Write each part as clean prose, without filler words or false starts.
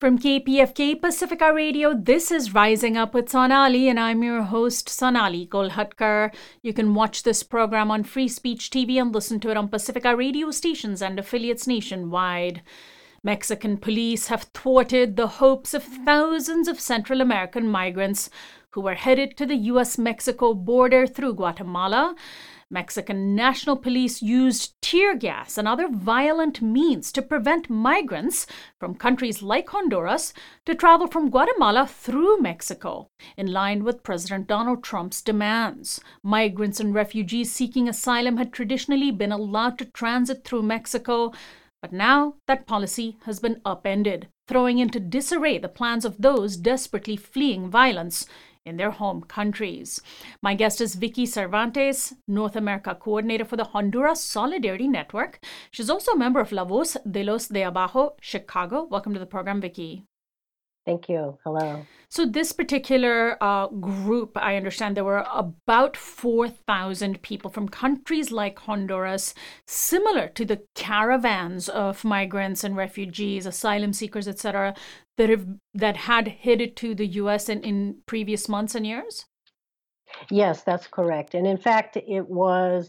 From KPFK Pacifica Radio, this is Rising Up with Sonali, and I'm your host, Sonali Kolhatkar. You can watch this program on Free Speech TV and listen to it on Pacifica radio stations and affiliates nationwide. Mexican police have thwarted the hopes of thousands of Central American migrants who were headed to the U.S.-Mexico border through Guatemala. Mexican National Police used tear gas and other violent means to prevent migrants from countries like Honduras to travel from Guatemala through Mexico, in line with President Donald Trump's demands. Migrants and refugees seeking asylum had traditionally been allowed to transit through Mexico, but now that policy has been upended, throwing into disarray the plans of those desperately fleeing violence in their home countries. My guest is Vicky Cervantes, North America Coordinator for the Honduras Solidarity Network. She's also a member of La Voz de los de Abajo, Chicago. Welcome to the program, Vicky. Thank you. Hello. So this particular group, I understand there were about 4,000 people from countries like Honduras, similar to the caravans of migrants and refugees, asylum seekers, etc., that had headed to the U.S. in previous months and years? Yes, that's correct. And in fact, it was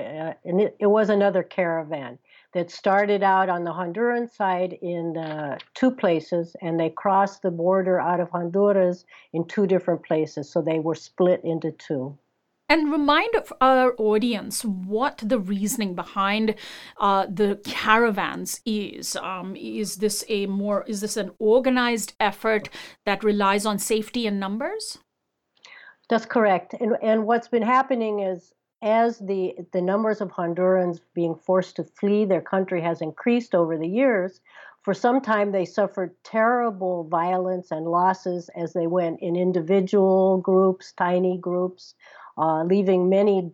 another caravan that started out on the Honduran side in two places, and they crossed the border out of Honduras in two different places. So they were split into two. And remind our audience what the reasoning behind the caravans is. Is this an organized effort that relies on safety and numbers? That's correct. And what's been happening is, as the numbers of Hondurans being forced to flee their country has increased over the years, for some time they suffered terrible violence and losses as they went in individual groups, tiny groups, leaving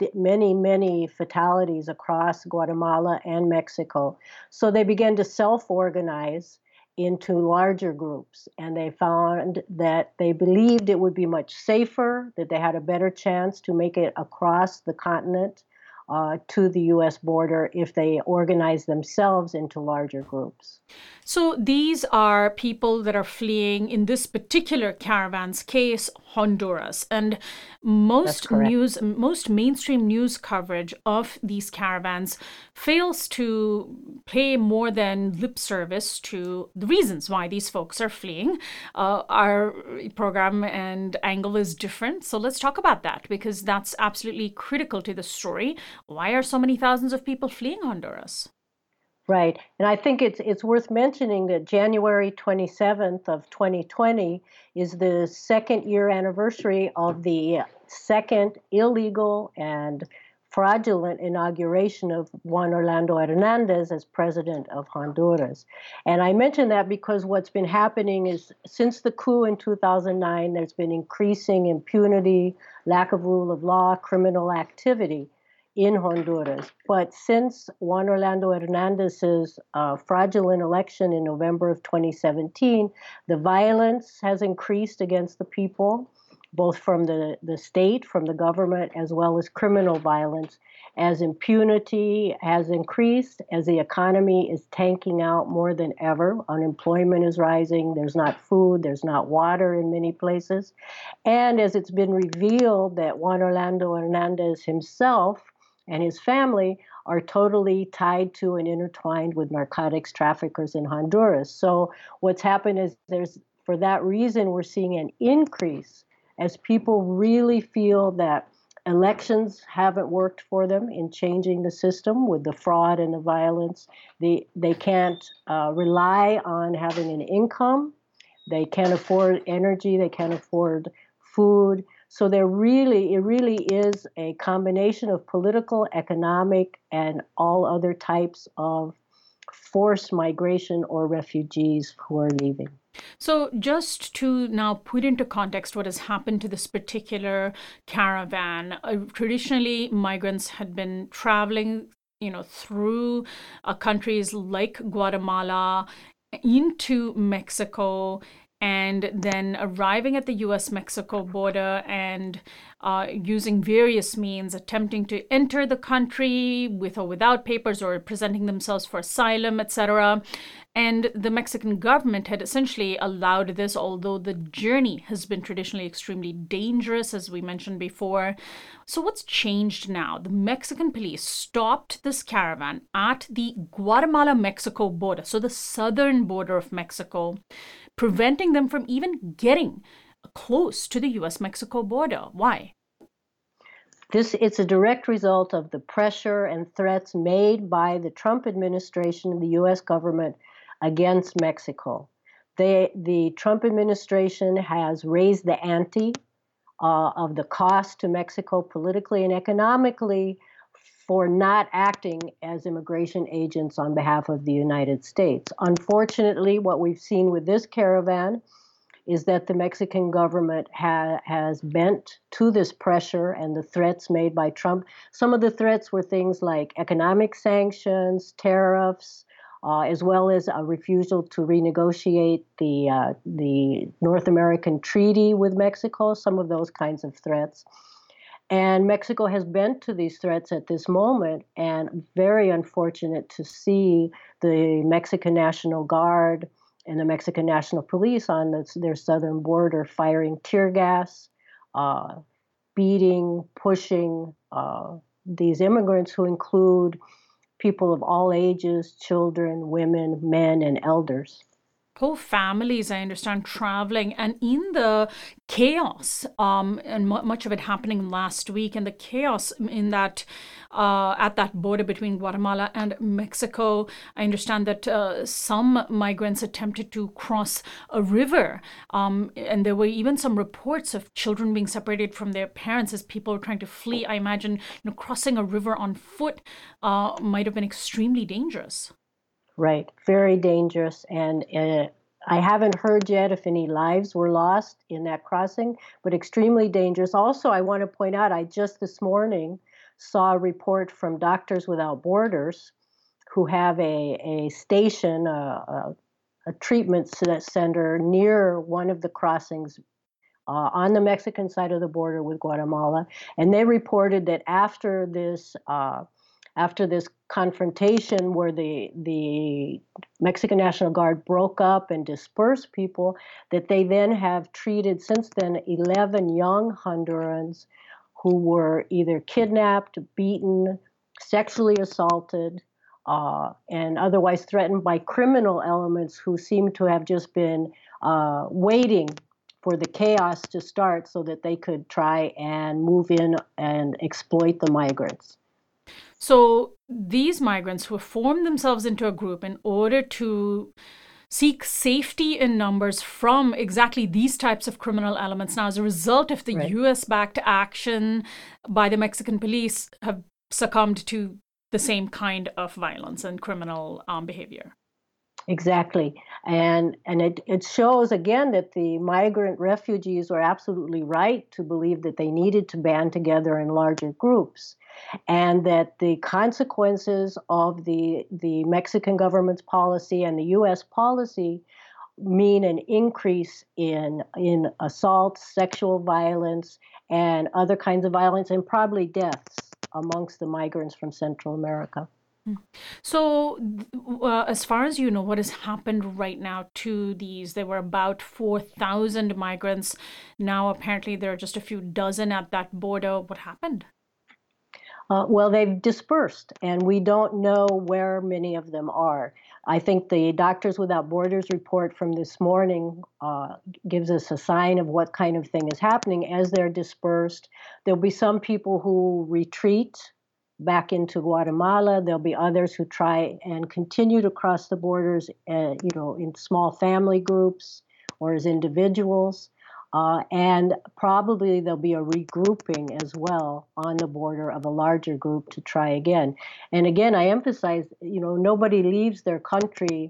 many fatalities across Guatemala and Mexico. So they began to self-organize into larger groups, and they found that they believed it would be much safer, that they had a better chance to make it across the continent to the U.S. border if they organized themselves into larger groups. So these are people that are fleeing, in this particular caravan's case, Honduras. And most mainstream news coverage of these caravans fails to pay more than lip service to the reasons why these folks are fleeing. Our program and angle is different. So let's talk about that, because that's absolutely critical to the story. Why are so many thousands of people fleeing Honduras? Right. And I think it's worth mentioning that January 27th of 2020 is the second year anniversary of the second illegal and fraudulent inauguration of Juan Orlando Hernandez as president of Honduras. And I mention that because what's been happening is, since the coup in 2009, there's been increasing impunity, lack of rule of law, criminal activity in Honduras. But since Juan Orlando Hernandez's fraudulent election in November of 2017, the violence has increased against the people, both from the state, from the government, as well as criminal violence, as impunity has increased, as the economy is tanking out more than ever. Unemployment is rising. There's not food. There's not water in many places. And as it's been revealed that Juan Orlando Hernandez himself and his family are totally tied to and intertwined with narcotics traffickers in Honduras. So what's happened is, for that reason, we're seeing an increase as people really feel that elections haven't worked for them in changing the system with the fraud and the violence. They can't rely on having an income. They can't afford energy. They can't afford food. So it really is a combination of political, economic, and all other types of forced migration or refugees who are leaving. So just to now put into context what has happened to this particular caravan, traditionally migrants had been traveling, through countries like Guatemala into Mexico, and then arriving at the U.S.-Mexico border and using various means, attempting to enter the country with or without papers, or presenting themselves for asylum, etc. And the Mexican government had essentially allowed this, although the journey has been traditionally extremely dangerous, as we mentioned before. So, what's changed now? The Mexican police stopped this caravan at the Guatemala Mexico border, so the southern border of Mexico, preventing them from even getting close to the US Mexico border. Why? It's a direct result of the pressure and threats made by the Trump administration and the U.S. government against Mexico. The Trump administration has raised the ante of the cost to Mexico politically and economically for not acting as immigration agents on behalf of the United States. Unfortunately, what we've seen with this caravan is that the Mexican government has bent to this pressure and the threats made by Trump. Some of the threats were things like economic sanctions, tariffs, as well as a refusal to renegotiate the North American treaty with Mexico, some of those kinds of threats. And Mexico has bent to these threats at this moment, and very unfortunate to see the Mexican National Guard and the Mexican National Police on their southern border firing tear gas, beating, pushing these immigrants who include people of all ages, children, women, men, and elders. Whole families, I understand, traveling, and in the chaos, and much of it happening last week, and the chaos in that at that border between Guatemala and Mexico, I understand that some migrants attempted to cross a river, and there were even some reports of children being separated from their parents as people were trying to flee. I imagine, crossing a river on foot might have been extremely dangerous. Right, very dangerous. And I haven't heard yet if any lives were lost in that crossing, but extremely dangerous. Also, I want to point out, I just this morning saw a report from Doctors Without Borders, who have a station, a treatment center near one of the crossings on the Mexican side of the border with Guatemala. And they reported that after this confrontation where the Mexican National Guard broke up and dispersed people, that they then have treated since then 11 young Hondurans who were either kidnapped, beaten, sexually assaulted, and otherwise threatened by criminal elements who seem to have just been waiting for the chaos to start so that they could try and move in and exploit the migrants. So these migrants who have formed themselves into a group in order to seek safety in numbers from exactly these types of criminal elements. Now, as a result of the US-backed action by the Mexican police, have succumbed to the same kind of violence and criminal behavior. Exactly. And it shows, again, that the migrant refugees were absolutely right to believe that they needed to band together in larger groups, and that the consequences of the Mexican government's policy and the U.S. policy mean an increase in assaults, sexual violence, and other kinds of violence, and probably deaths amongst the migrants from Central America. So, as far as you know, what has happened right now to these? There were about 4,000 migrants. Now, apparently, there are just a few dozen at that border. What happened? Well, they've dispersed, and we don't know where many of them are. I think the Doctors Without Borders report from this morning gives us a sign of what kind of thing is happening as they're dispersed. There'll be some people who retreat back into Guatemala. There'll be others who try and continue to cross the borders, in small family groups or as individuals. And probably there'll be a regrouping as well on the border of a larger group to try again. And again, I emphasize, nobody leaves their country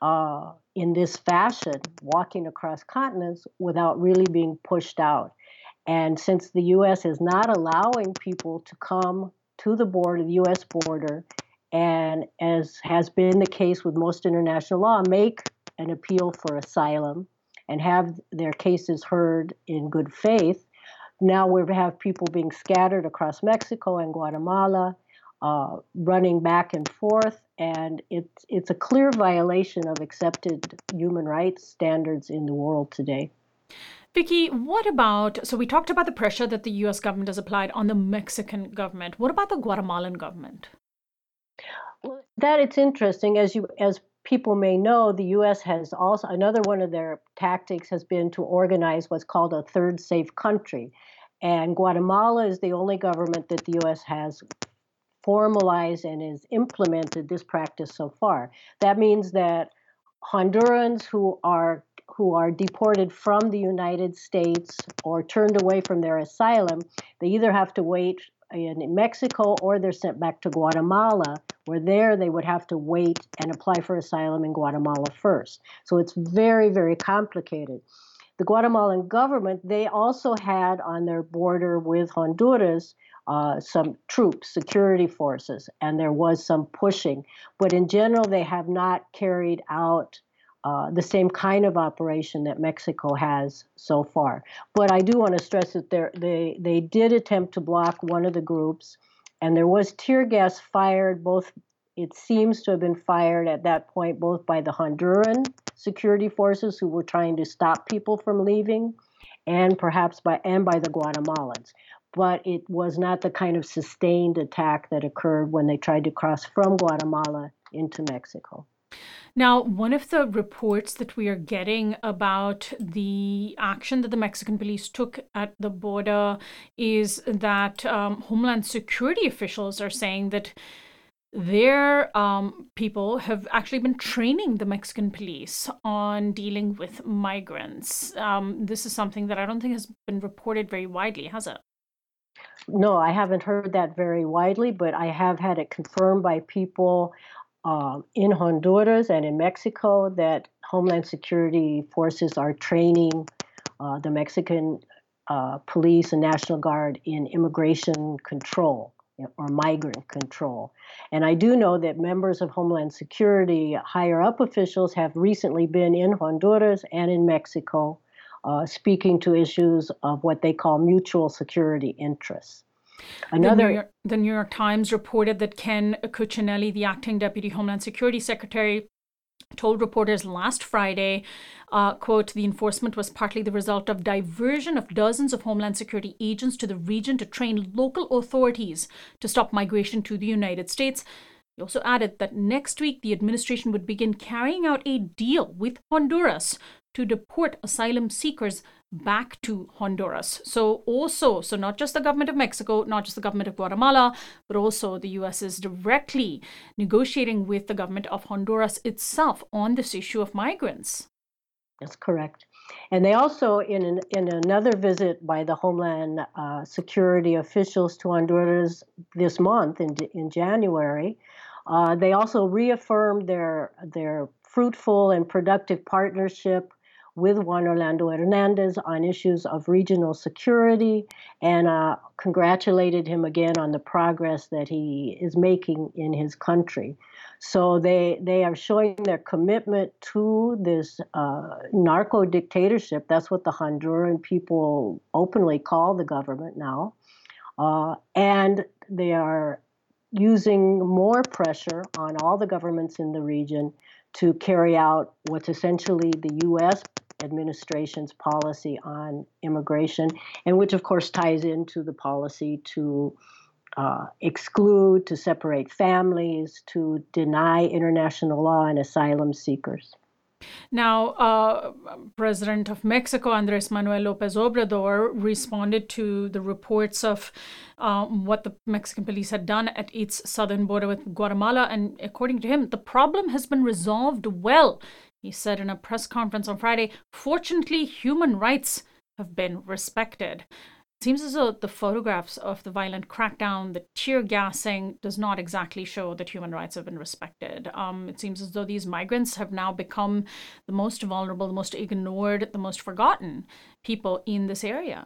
in this fashion, walking across continents without really being pushed out. And since the U.S. is not allowing people to come to the border, the U.S. border, and as has been the case with most international law, make an appeal for asylum and have their cases heard in good faith. Now we have people being scattered across Mexico and Guatemala, running back and forth. and it's a clear violation of accepted human rights standards in the world today. Vicky, what about, so we talked about the pressure that the US government has applied on the Mexican government. What about the Guatemalan government? Well, that it's interesting, as people may know, the U.S. has also another one of their tactics has been to organize what's called a third safe country, and Guatemala is the only government that the U.S. has formalized and has implemented this practice so far. That means that Hondurans who are deported from the United States or turned away from their asylum, they either have to wait in Mexico or they're sent back to Guatemala, where there they would have to wait and apply for asylum in Guatemala first. So it's very, very complicated. The Guatemalan government, they also had on their border with Honduras some troops, security forces, and there was some pushing. But in general, they have not carried out the same kind of operation that Mexico has so far. But I do want to stress that they did attempt to block one of the groups, and there was tear gas fired. Both it seems to have been fired at that point both by the Honduran security forces who were trying to stop people from leaving, and perhaps by the Guatemalans. But it was not the kind of sustained attack that occurred when they tried to cross from Guatemala into Mexico. Now, one of the reports that we are getting about the action that the Mexican police took at the border is that Homeland Security officials are saying that their people have actually been training the Mexican police on dealing with migrants. This is something that I don't think has been reported very widely, has it? No, I haven't heard that very widely, but I have had it confirmed by people in Honduras and in Mexico that Homeland Security forces are training the Mexican police and National Guard in immigration control or migrant control. And I do know that members of Homeland Security, higher up officials, have recently been in Honduras and in Mexico speaking to issues of what they call mutual security interests. The New York Times reported that Ken Cuccinelli, the acting deputy Homeland Security secretary, told reporters last Friday, quote, the enforcement was partly the result of diversion of dozens of Homeland Security agents to the region to train local authorities to stop migration to the United States. He also added that next week the administration would begin carrying out a deal with Honduras to deport asylum seekers back to Honduras. So not just the government of Mexico, not just the government of Guatemala, but also the U.S. is directly negotiating with the government of Honduras itself on this issue of migrants. That's correct. And they also, in another visit by the Homeland Security officials to Honduras this month in January, they also reaffirmed their fruitful and productive partnership with Juan Orlando Hernandez on issues of regional security and congratulated him again on the progress that he is making in his country. So they are showing their commitment to this narco dictatorship. That's what the Honduran people openly call the government now. And they are using more pressure on all the governments in the region to carry out what's essentially the U.S. administration's policy on immigration, and which, of course, ties into the policy to exclude, to separate families, to deny international law and asylum seekers. Now, President of Mexico, Andrés Manuel López Obrador, responded to the reports of what the Mexican police had done at its southern border with Guatemala. And according to him, the problem has been resolved well. He said in a press conference on Friday, fortunately, human rights have been respected. It seems as though the photographs of the violent crackdown, the tear gassing, does not exactly show that human rights have been respected. It seems as though these migrants have now become the most vulnerable, the most ignored, the most forgotten people in this area.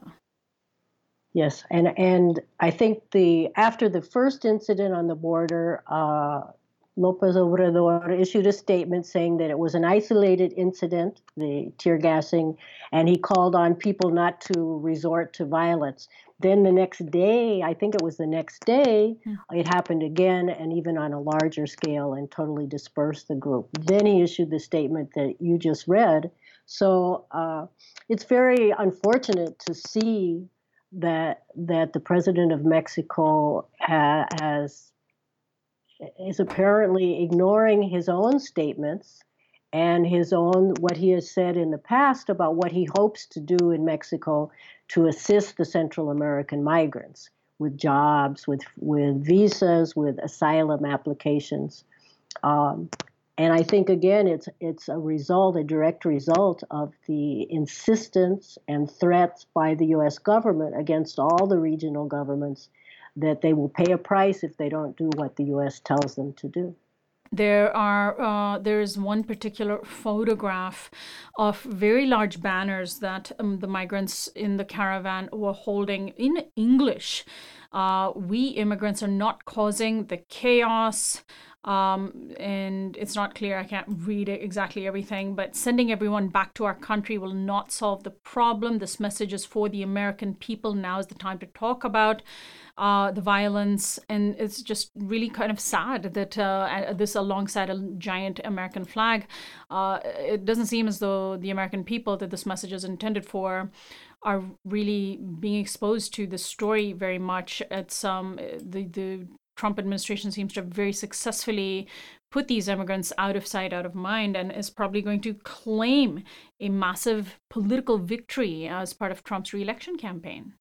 Yes, and I think after the first incident on the border, Lopez Obrador issued a statement saying that it was an isolated incident, the tear gassing, and he called on people not to resort to violence. Then the next day, I think it was the next day, it happened again and even on a larger scale and totally dispersed the group. Then he issued the statement that you just read. So it's very unfortunate to see that the president of Mexico has is apparently ignoring his own statements and his own what he has said in the past about what he hopes to do in Mexico to assist the Central American migrants with jobs, with visas, with asylum applications. Um, and I think again, it's a direct result of the insistence and threats by the U.S. government against all the regional governments that they will pay a price if they don't do what the U.S. tells them to do. There's one particular photograph of very large banners that the migrants in the caravan were holding in English. We immigrants are not causing the chaos. And it's not clear, I can't read exactly everything, but sending everyone back to our country will not solve the problem. This message is for the American people. Now is the time to talk about the violence. And it's just really kind of sad that this alongside a giant American flag, it doesn't seem as though the American people that this message is intended for are really being exposed to the story very much. It's the Trump administration seems to have very successfully put these immigrants out of sight, out of mind, and is probably going to claim a massive political victory as part of Trump's re-election campaign.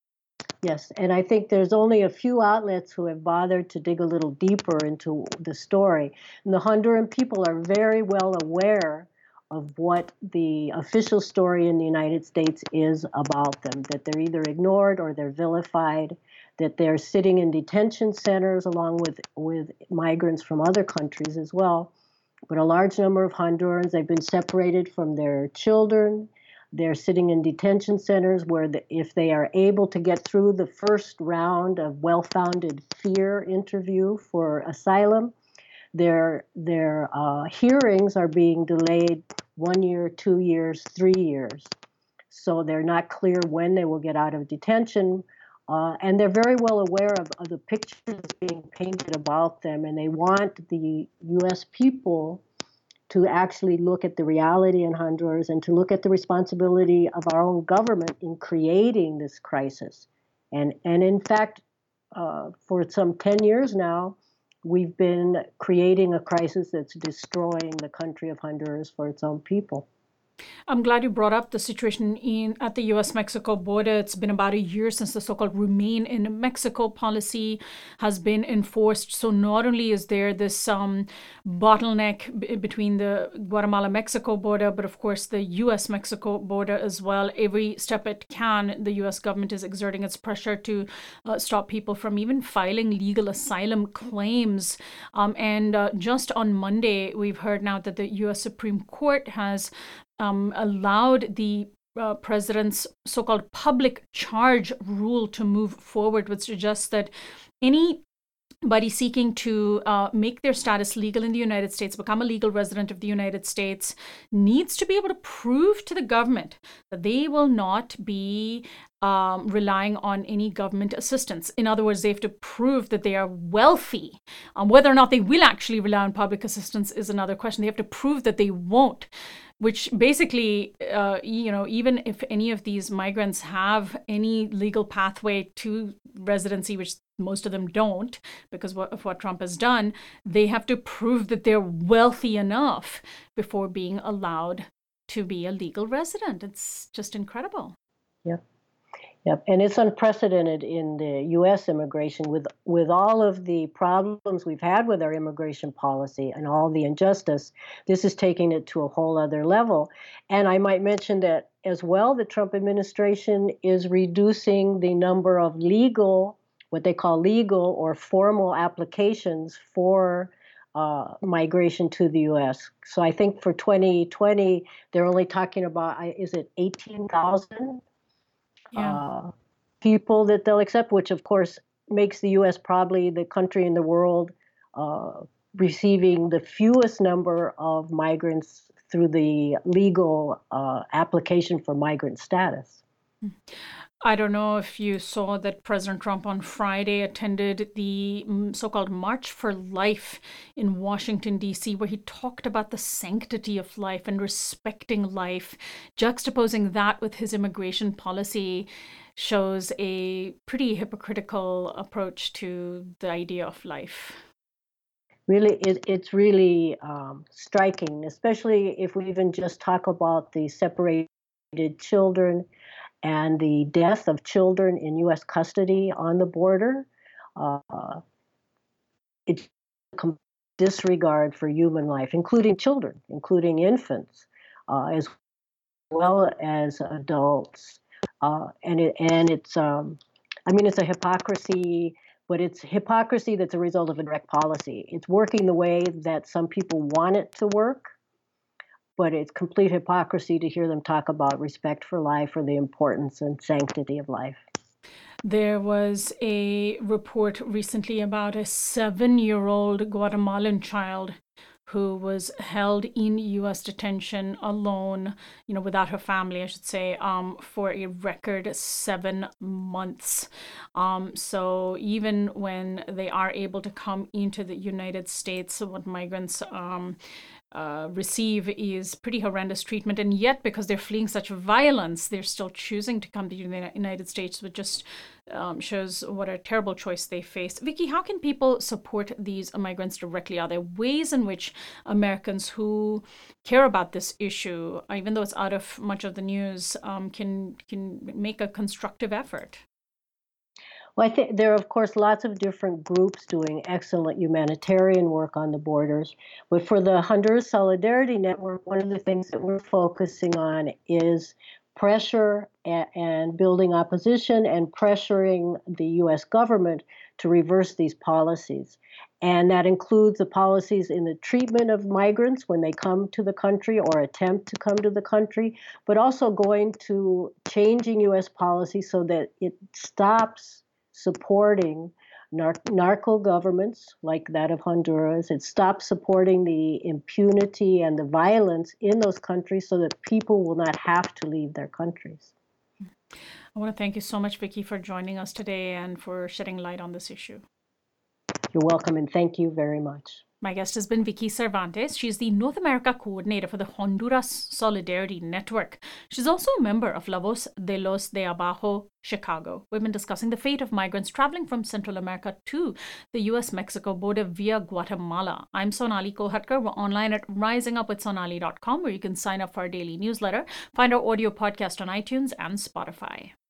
Yes, and I think there's only a few outlets who have bothered to dig a little deeper into the story. And the Honduran people are very well aware of what the official story in the United States is about them, that they're either ignored or they're vilified, that they're sitting in detention centers along with migrants from other countries as well. But a large number of Hondurans, they've been separated from their children. They're sitting in detention centers where if they are able to get through the first round of well-founded fear interview for asylum, their hearings are being delayed 1 year, 2 years, 3 years. So they're not clear when they will get out of detention. And they're very well aware of the pictures being painted about them, and they want the U.S. people to actually look at the reality in Honduras and to look at the responsibility of our own government in creating this crisis. And in fact, for some 10 years now, we've been creating a crisis that's destroying the country of Honduras for its own people. I'm glad you brought up the situation at the U.S.-Mexico border. It's been about a year since the so-called Remain in Mexico policy has been enforced. So not only is there this bottleneck between the Guatemala-Mexico border, but of course the U.S.-Mexico border as well. Every step it can, the U.S. government is exerting its pressure to stop people from even filing legal asylum claims. And just on Monday, we've heard now that the U.S. Supreme Court has allowed the president's so-called public charge rule to move forward, which suggests that anybody seeking to make their status legal in the United States, become a legal resident of the United States, needs to be able to prove to the government that they will not be relying on any government assistance. In other words, they have to prove that they are wealthy. Whether or not they will actually rely on public assistance is another question. They have to prove that they won't. Which basically, even if any of these migrants have any legal pathway to residency, which most of them don't because of what Trump has done, they have to prove that they're wealthy enough before being allowed to be a legal resident. It's just incredible. Yep. Yep, and it's unprecedented in the U.S. immigration with all of the problems we've had with our immigration policy and all the injustice. This is taking it to a whole other level. And I might mention that as well, the Trump administration is reducing the number of what they call legal or formal applications for migration to the U.S. So I think for 2020, they're only talking about, is it 18,000? People that they'll accept, which of course makes the U.S. probably the country in the world receiving the fewest number of migrants through the legal application for migrant status. I don't know if you saw that President Trump on Friday attended the so-called March for Life in Washington, D.C., where he talked about the sanctity of life and respecting life. Juxtaposing that with his immigration policy shows a pretty hypocritical approach to the idea of life. Really, it's really striking, especially if we even just talk about the separated children and the death of children in U.S. custody on the border. It's a disregard for human life, including children, including infants, as well as adults. It's a hypocrisy, but it's hypocrisy that's a result of a direct policy. It's working the way that some people want it to work, but it's complete hypocrisy to hear them talk about respect for life or the importance and sanctity of life. There was a report recently about a 7-year-old Guatemalan child who was held in U.S. detention alone, without her family, I should say, for a record 7 months. So even when they are able to come into the United States, what migrants receive is pretty horrendous treatment, and yet because they're fleeing such violence, they're still choosing to come to the United States, which just shows what a terrible choice they face. Vicky, how can people support these migrants directly? Are there ways in which Americans who care about this issue, even though it's out of much of the news, can make a constructive effort? Well, I think there are, of course, lots of different groups doing excellent humanitarian work on the borders. But for the Honduras Solidarity Network, one of the things that we're focusing on is pressure and building opposition and pressuring the U.S. government to reverse these policies. And that includes the policies in the treatment of migrants when they come to the country or attempt to come to the country, but also going to changing U.S. policy so that it stops supporting narco governments like that of Honduras. It stops supporting the impunity and the violence in those countries so that people will not have to leave their countries. I want to thank you so much, Vicky, for joining us today and for shedding light on this issue. You're welcome, and thank you very much. My guest has been Vicky Cervantes. She's the North America coordinator for the Honduras Solidarity Network. She's also a member of La Voz de los de Abajo, Chicago. We've been discussing the fate of migrants traveling from Central America to the U.S.-Mexico border via Guatemala. I'm Sonali Kolhatkar. We're online at risingupwithsonali.com, where you can sign up for our daily newsletter, find our audio podcast on iTunes and Spotify.